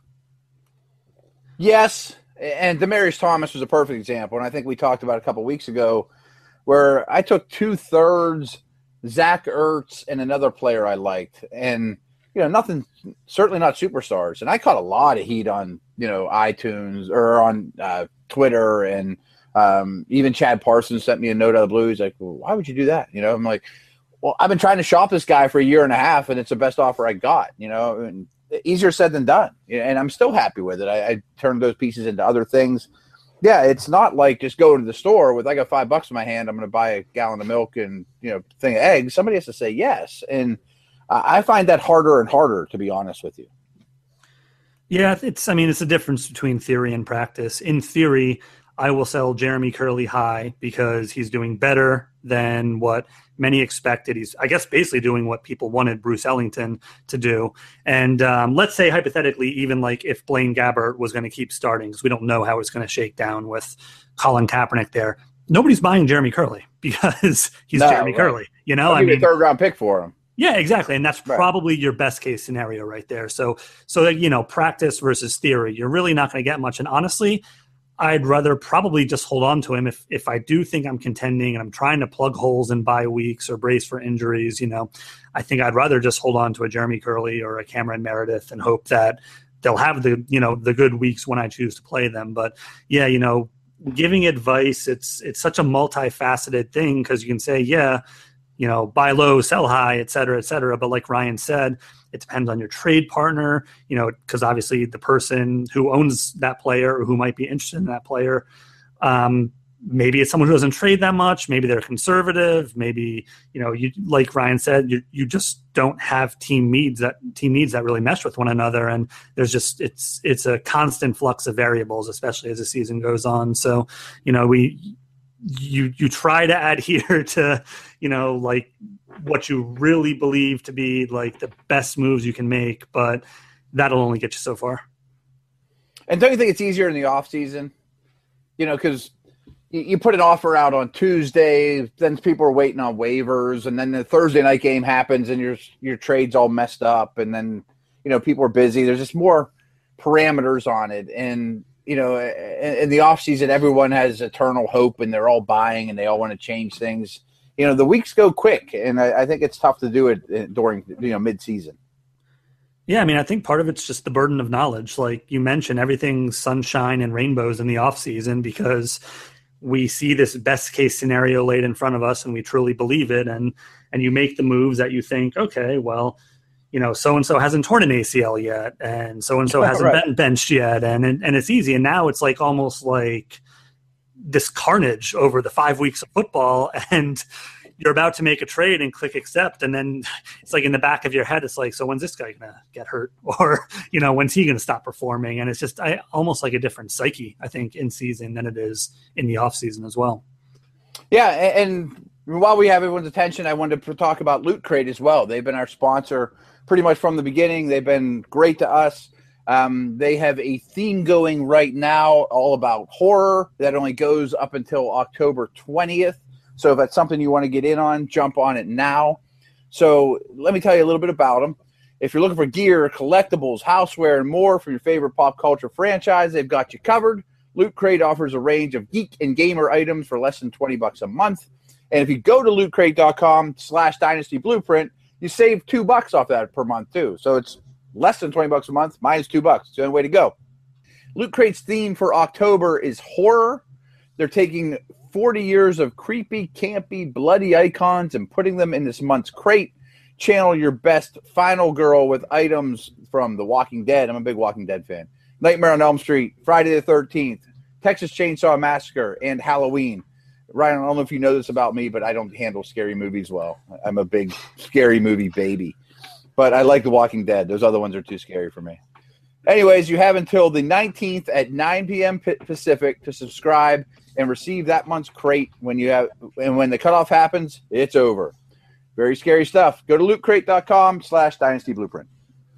Yes. And Demaryius Thomas was a perfect example. And I think we talked about a couple weeks ago where I took two thirds, Zach Ertz and another player I liked. And, you know, nothing, certainly not superstars. And I caught a lot of heat on, you know, iTunes or on uh, Twitter. And um, even Chad Parsons sent me a note out of the blue. He's like, well, why would you do that? You know, I'm like, well, I've been trying to shop this guy for a year and a half, and it's the best offer I got, you know, and easier said than done. And I'm still happy with it. I, I turned those pieces into other things. Yeah, it's not like just going to the store with I got five bucks in my hand, I'm going to buy a gallon of milk and you know thing of eggs. Somebody has to say yes, and uh, I find that harder and harder, to be honest with you.
Yeah, it's. I mean, it's a difference between theory and practice. In theory, I will sell Jeremy Curley high because he's doing better than what many expected. He's, I guess, basically doing what people wanted Bruce Ellington to do. And um, let's say, hypothetically, even like if Blaine Gabbert was going to keep starting, because we don't know how it's going to shake down with Colin Kaepernick there, nobody's buying Jeremy Curley because he's
no,
Jeremy
right.
Curley. You know,
I'll
I
give you
mean,
a third round pick for him.
Yeah, exactly. And that's
Right.
probably your best case scenario right there. So, so you know, practice versus theory, you're really not going to get much. And honestly, I'd rather probably just hold on to him if if I do think I'm contending and I'm trying to plug holes in bye weeks or brace for injuries. You know, I think I'd rather just hold on to a Jeremy Curley or a Cameron Meredith and hope that they'll have the, you know, the good weeks when I choose to play them. But yeah, you know, giving advice, it's it's such a multifaceted thing because you can say, yeah, you know, buy low, sell high, et cetera, et cetera. But like Ryan said, it depends on your trade partner, you know, because obviously the person who owns that player or who might be interested in that player, um, maybe it's someone who doesn't trade that much. Maybe they're conservative. Maybe, you know, you like Ryan said, you you just don't have team needs that team needs that really mesh with one another. And there's just it's it's a constant flux of variables, especially as the season goes on. So, you know, we you you try to adhere to, you know, like what you really believe to be like the best moves you can make, but that'll only get you so far.
And don't you think it's easier in the off season? You know, because you, you put an offer out on Tuesday, then people are waiting on waivers, and then the Thursday night game happens, and your your trade's all messed up, and then you know people are busy. There's just more parameters on it, and you know, in, in the off season, everyone has eternal hope, and they're all buying, and they all want to change things. You know, the weeks go quick, and I, I think it's tough to do it during you know mid season.
Yeah, I mean, I think part of it's just the burden of knowledge. Like you mentioned, everything's sunshine and rainbows in the off season because we see this best case scenario laid in front of us and we truly believe it. And, and you make the moves that you think, okay, well, you know, so-and-so hasn't torn an A C L yet and so-and-so hasn't
Right.
been benched yet. And, and, and it's easy. And now it's like almost like this carnage over the five weeks of football and you're about to make a trade and click accept. And then it's like in the back of your head, it's like, so when's this guy going to get hurt? Or, you know, when's he going to stop performing? And it's just I, almost like a different psyche, I think, in season than it is in the off season as well.
Yeah. And, and while we have everyone's attention, I wanted to talk about Loot Crate as well. They've been our sponsor pretty much from the beginning. They've been great to us. Um, they have a theme going right now all about horror that only goes up until October twentieth. So if that's something you want to get in on, jump on it now. So let me tell you a little bit about them. If you're looking for gear, collectibles, houseware, and more from your favorite pop culture franchise, they've got you covered. Loot Crate offers a range of geek and gamer items for less than twenty bucks a month. And if you go to lootcrate.com slash dynasty blueprint, you save two bucks off that per month too. So it's less than twenty bucks a month, minus two bucks. It's the only way to go. Loot Crate's theme for October is horror. They're taking forty years of creepy, campy, bloody icons and putting them in this month's crate. Channel your best final girl with items from The Walking Dead. I'm a big Walking Dead fan. Nightmare on Elm Street, Friday the thirteenth, Texas Chainsaw Massacre, and Halloween. Ryan, I don't know if you know this about me, but I don't handle scary movies well. I'm a big scary movie baby. But I like The Walking Dead. Those other ones are too scary for me. Anyways, you have until the nineteenth at nine p.m. Pacific to subscribe and receive that month's crate. When you have, and when the cutoff happens, it's over. Very scary stuff. Go to lootcrate.com slash dynasty blueprint.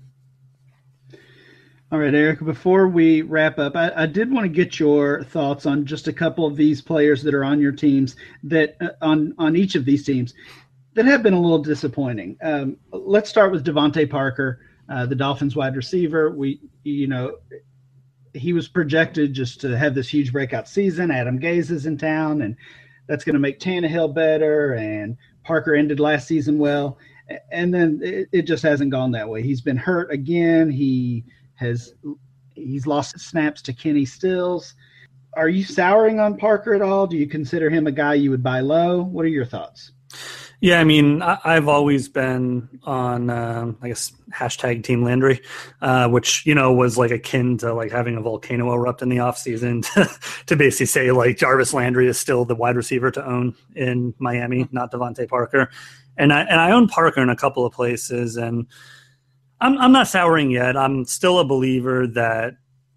All right, Eric, before we wrap up, I, I did want to get your thoughts on just a couple of these players that are on your teams that uh, on, on each of these teams that have been a little disappointing. Um, let's start with Devontae Parker, uh, the Dolphins wide receiver. We, you know, he was projected just to have this huge breakout season. Adam Gase is in town, and that's going to make Tannehill better. And Parker ended last season well, and then it, it just hasn't gone that way. He's been hurt again. He has he's lost his snaps to Kenny Stills. Are you souring on Parker at all? Do you consider him a guy you would buy low? What are your thoughts?
Yeah, I mean, I, I've always been on, um, I guess, hashtag Team Landry, uh, which, you know, was like akin to like having a volcano erupt in the offseason to, to basically say like Jarvis Landry is still the wide receiver to own in Miami, not Devontae Parker. And I, and I own Parker in a couple of places, and I'm, I'm not souring yet. I'm still a believer that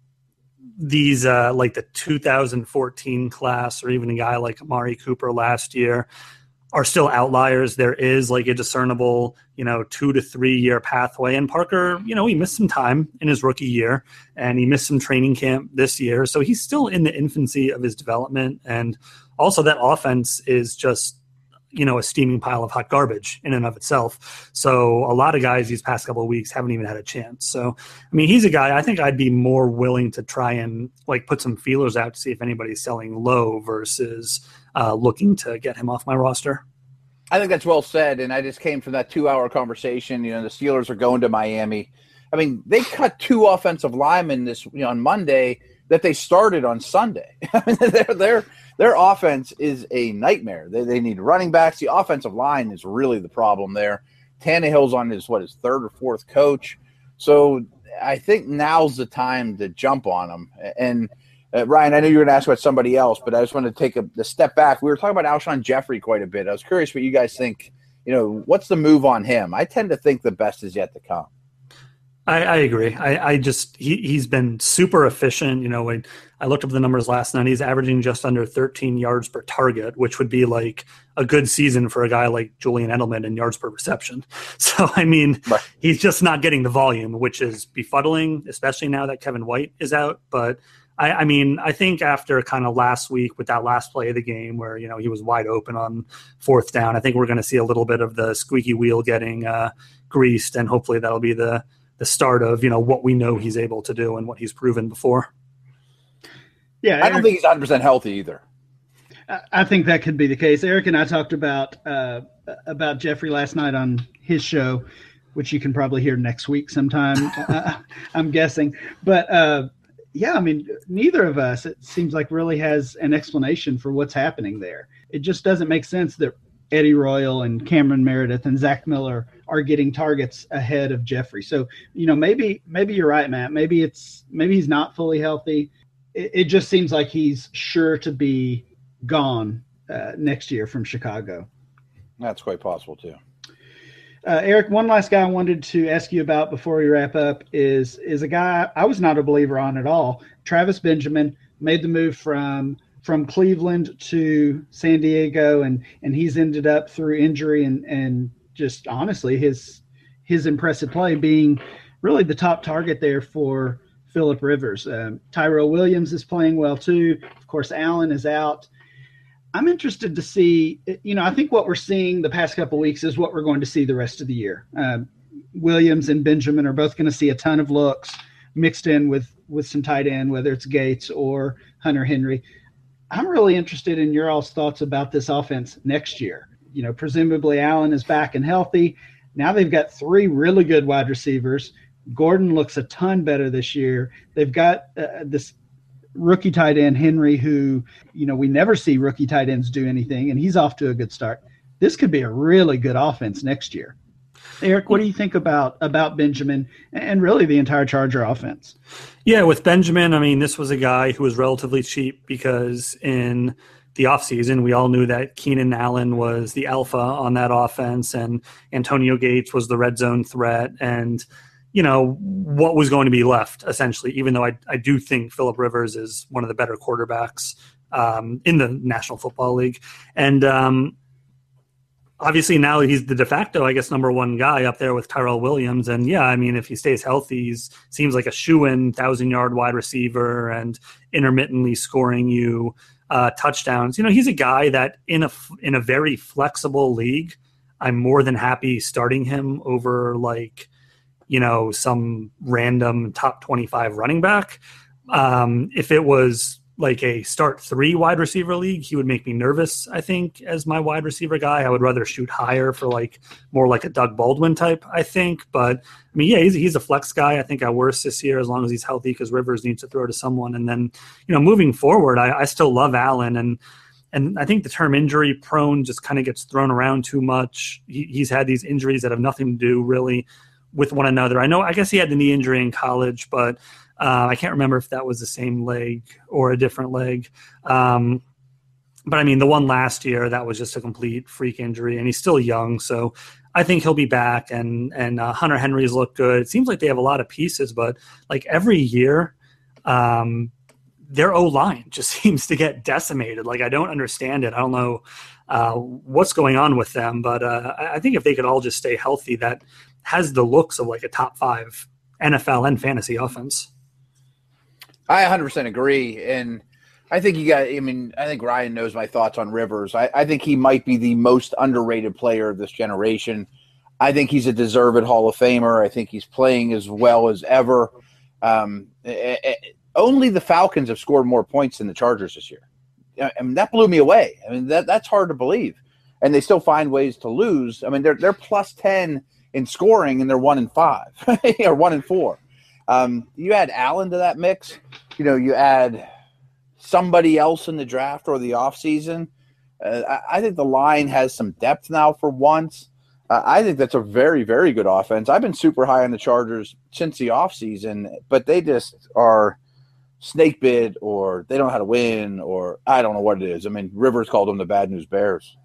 these, uh, like the two thousand fourteen class, or even a guy like Amari Cooper last year, are still outliers. There is like a discernible, you know, two to three year pathway. And Parker, you know, he missed some time in his rookie year, and he missed some training camp this year. So he's still in the infancy of his development. And also that offense is just, you know, a steaming pile of hot garbage in and of itself. So a lot of guys these past couple of weeks haven't even had a chance. So, I mean, he's a guy I think I'd be more willing to try and like put some feelers out to see if anybody's selling low versus uh, looking to get him off my roster.
I think that's well said. And I just came from that two hour conversation. You know, the Steelers are going to Miami. I mean, they cut two offensive linemen this, you know, on Monday that they started on Sunday. I mean, their their their offense is a nightmare. They they need running backs. The offensive line is really the problem there. Tannehill's on his what his third or fourth coach. So I think now's the time to jump on them. And uh, Ryan, I know you were going to ask about somebody else, but I just want to take a, a step back. We were talking about Alshon Jeffrey quite a bit. I was curious what you guys think. You know, what's the move on him? I tend to think the best is yet to come.
I, I agree. I, I just he, he's been super efficient. You know, I, I looked up the numbers last night. He's averaging just under thirteen yards per target, which would be like a good season for a guy like Julian Edelman in yards per reception. So, I mean, right. He's just not getting the volume, which is befuddling, especially now that Kevin White is out. But, I, I mean, I think after kind of last week with that last play of the game where, you know, he was wide open on fourth down, I think we're going to see a little bit of the squeaky wheel getting uh, greased, and hopefully that'll be the – the start of, you know, what we know he's able to do and what he's proven before.
Yeah.
Eric, I don't think he's one hundred percent healthy either.
I think that could be the case. Eric and I talked about, uh, about Jeffrey last night on his show, which you can probably hear next week sometime, uh, I'm guessing. But, uh, yeah, I mean, neither of us, it seems like, really has an explanation for what's happening there. It just doesn't make sense that Eddie Royal and Cameron Meredith and Zach Miller are getting targets ahead of Jeffrey. So, you know, maybe, maybe you're right, Matt. Maybe it's, maybe he's not fully healthy. It, it just seems like he's sure to be gone uh, next year from Chicago.
That's quite possible too.
Uh, Eric, one last guy I wanted to ask you about before we wrap up is, is a guy I was not a believer on at all. Travis Benjamin made the move from, from Cleveland to San Diego, and, and he's ended up through injury and, and just honestly his, his impressive play being really the top target there for Phillip Rivers. Um, Tyrell Williams is playing well too. Of course, Allen is out. I'm interested to see, you know, I think what we're seeing the past couple of weeks is what we're going to see the rest of the year. Um, Williams and Benjamin are both going to see a ton of looks mixed in with, with some tight end, whether it's Gates or Hunter Henry. I'm really interested in your all's thoughts about this offense next year. You know, presumably Allen is back and healthy. Now they've got three really good wide receivers. Gordon looks a ton better this year. They've got uh, this rookie tight end, Henry, who, you know, we never see rookie tight ends do anything, and he's off to a good start. This could be a really good offense next year. Eric, what do you think about, about Benjamin and really the entire Charger offense?
Yeah, with Benjamin, I mean, this was a guy who was relatively cheap because in the offseason, we all knew that Keenan Allen was the alpha on that offense and Antonio Gates was the red zone threat. And, you know, what was going to be left, essentially, even though I, I do think Phillip Rivers is one of the better quarterbacks um, in the National Football League. And um, obviously now he's the de facto, I guess, number one guy up there with Tyrell Williams. And, yeah, I mean, if he stays healthy, he seems like a shoo-in thousand-yard wide receiver and intermittently scoring you uh, touchdowns. You know, he's a guy that in a, in a very flexible league, I'm more than happy starting him over, like, you know, some random top twenty-five running back. Um, if it was like a start three wide receiver league, he would make me nervous, I think, as my wide receiver guy. I would rather shoot higher for like more like a Doug Baldwin type, I think. But I mean, yeah, he's, he's a flex guy. I think at worst this year, as long as he's healthy, because Rivers needs to throw to someone. And then, you know, moving forward, I, I still love Allen. And, And I think the term injury prone just kind of gets thrown around too much. He, he's had these injuries that have nothing to do really with one another. I know, I guess he had the knee injury in college, but uh, I can't remember if that was the same leg or a different leg. Um, but I mean, the one last year, that was just a complete freak injury, and he's still young. So I think he'll be back, and, and uh, Hunter Henry's look good. It seems like they have a lot of pieces, but like every year, um, their O-line just seems to get decimated. Like, I don't understand it. I don't know uh, what's going on with them, but uh, I think if they could all just stay healthy, that has the looks of like a top five N F L and fantasy offense.
I one hundred percent agree. And I think you got, I mean, I think Ryan knows my thoughts on Rivers. I, I think he might be the most underrated player of this generation. I think he's a deserved Hall of Famer. I think he's playing as well as ever. Um, it, it, Only the Falcons have scored more points than the Chargers this year. I mean, that blew me away. I mean, that that's hard to believe. And they still find ways to lose. I mean, they're they're plus ten in scoring, and they're one and five or one and four. Um, you add Allen to that mix. You know, you add somebody else in the draft or the offseason. Uh, I, I think the line has some depth now for once. Uh, I think that's a very, very good offense. I've been super high on the Chargers since the offseason, but they just are – snake bit, or they don't know how to win, or I don't know what it is. I mean, Rivers called them the Bad News Bears.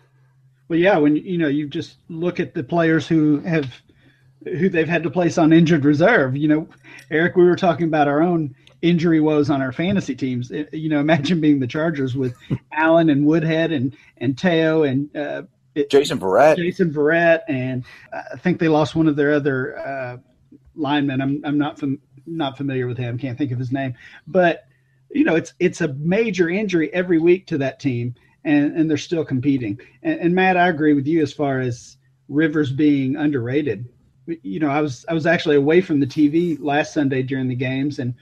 Well, yeah, when you know you just look at the players who have who they've had to place on injured reserve. You know, Eric, we were talking about our own injury woes on our fantasy teams. It, you know, imagine being the Chargers with Allen and Woodhead and and Teo and uh, it,
Jason Verrett.
Jason Verrett, and I think they lost one of their other uh, linemen. I'm I'm not from. Not familiar with him, can't think of his name, but you know, it's it's a major injury every week to that team, and, and they're still competing. And, and Matt, I agree with you as far as Rivers being underrated. You know, I was I was actually away from the T V last Sunday during the games and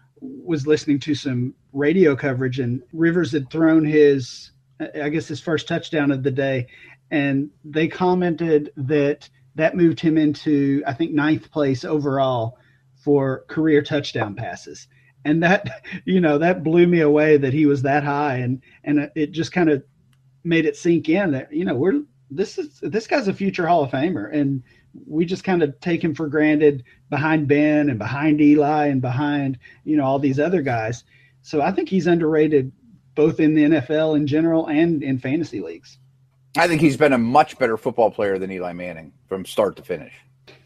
was listening to some radio coverage, and Rivers had thrown his, I guess, his first touchdown of the day, and they commented that that moved him into, I think, ninth place overall for career touchdown passes. And that, you know, that blew me away that he was that high. And, and it just kind of made it sink in that, you know, we're, this is, this guy's a future Hall of Famer. And we just kind of take him for granted behind Ben and behind Eli and behind, you know, all these other guys. So I think he's underrated both in the N F L in general and in fantasy leagues.
I think he's been a much better football player than Eli Manning from start to finish.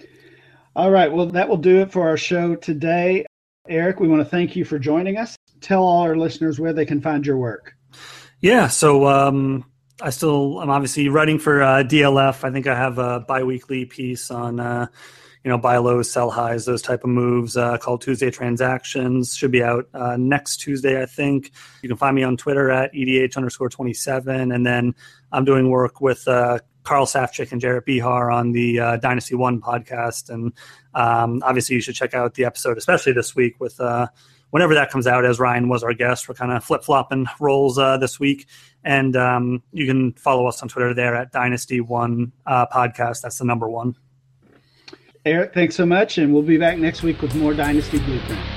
All right. Well, that will do it for our show today. Eric, we want to thank you for joining us. Tell all our listeners where they can find your work.
Yeah. So um, I still, I'm obviously writing for uh, D L F. I think I have a biweekly piece on, uh, you know, buy lows, sell highs, those type of moves uh, called Tuesday Transactions. Should be out uh, next Tuesday, I think. You can find me on Twitter at E D H underscore twenty-seven. And then I'm doing work with uh, Carl Safchik and Jarrett Bihar on the uh, Dynasty One podcast. And um, obviously you should check out the episode, especially this week with uh, whenever that comes out, as Ryan was our guest. We're kind of flip-flopping roles uh, this week. And um, you can follow us on Twitter there at Dynasty One uh, podcast. That's the number one.
Eric, thanks so much. And we'll be back next week with more Dynasty Blueprint.